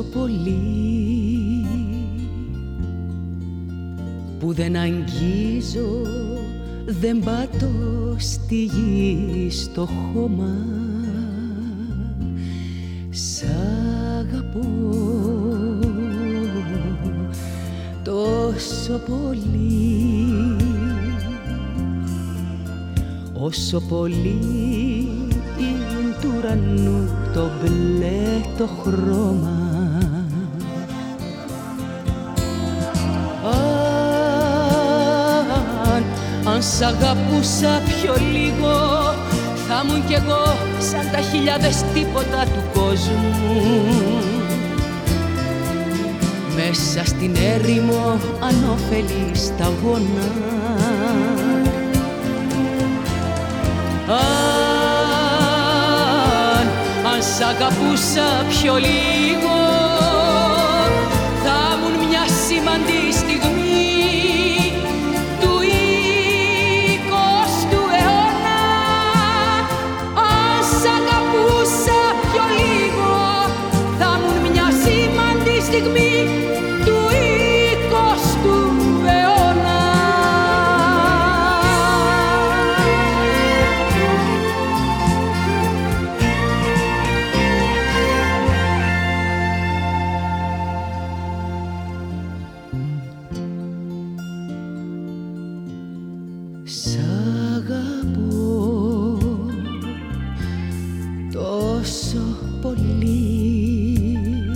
πολύ που δεν αγγίζω, δεν πατώ στη γη στο χώμα. Σ' αγαπώ τόσο πολύ, όσο πολύ είναι του ουρανού το μπλε το χρώμα. Αν σ' αγαπούσα πιο λίγο, θα ήμουν κι εγώ σαν τα χιλιάδες τίποτα του κόσμου, μέσα στην έρημο ανώφελη σταγόνα. Αν σ' αγαπούσα πιο λίγο, θα ήμουν μια σημαντή στιγμή του 20ου αιώνα. Αν σ' αγαπούσα πιο λίγο, θα ήμουν μια σημαντή στιγμή του 20ου αιώνα. Σ' αγαπώ τόσο πολύ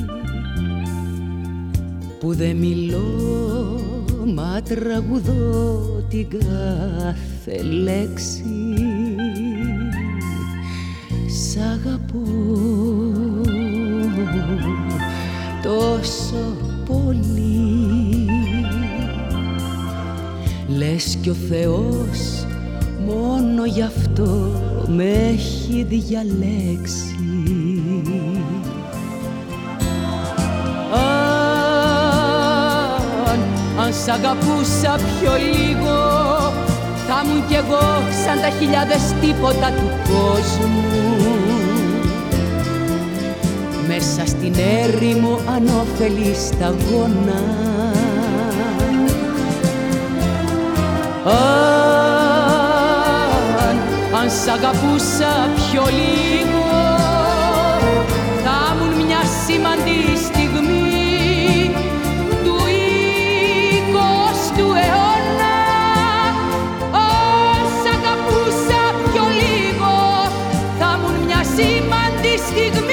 που δεν μιλώ, μα τραγουδώ την κάθε λέξη. Σ' αγαπώ τόσο πολύ, λες κι ο Θεός μόνο γι' αυτό με έχει διαλέξει. Αν σ' αγαπούσα πιο λίγο, θα ήμουν κι εγώ σαν τα χιλιάδες τίποτα του κόσμου, μέσα στην έρημο ανώφελη σταγόνα. Αν σ' αγαπούσα πιο λίγο, θα ήμουν μια σημαντή στιγμή του 20ου αιώνα. Αν σ' αγαπούσα πιο λίγο, θα ήμουν μια σημαντή στιγμή